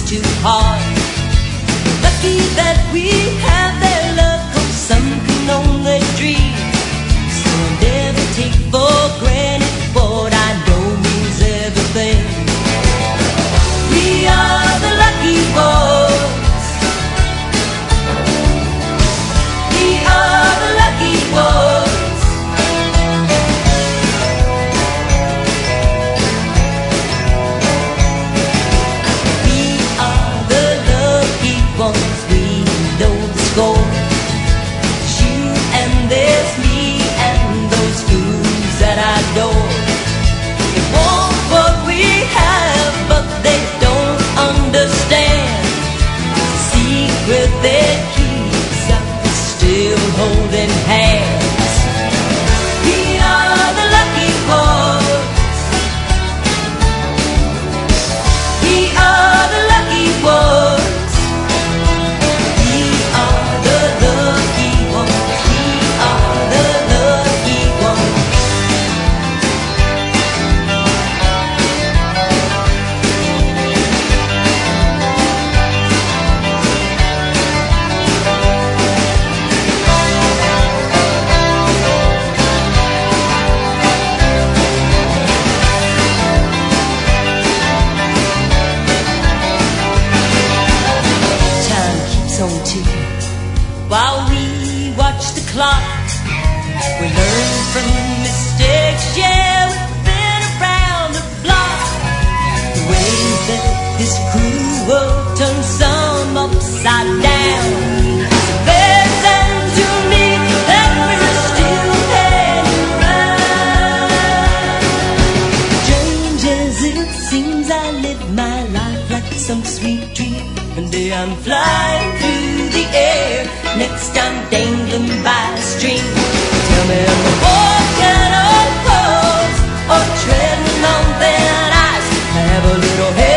too hard. Lucky that we have their love, 'cause some can only dream. So never take for granted what I know means everything. We are the lucky ones. We are the lucky ones. We are the lucky ones. We know the score. It's you and there's me and those fools that I adore. They want what we have, but they don't understand the secret that keeps us still holding hands. We are the lucky ones. We are the lucky ones. We are the lucky ones. We are the lucky ones. Time keeps on ticking while we watch the clock. We learn from mistakes, yeah, we've been around the block. The way that this cruel world turns some upside down. It's a lesson to me that we're still hanging around. Strange as it seems, I live my life like some sweet dream. One day I'm flying through the air, next I'm dangling by a string. Tell me, am I walking on coals or treading on thin ice? I have a little hair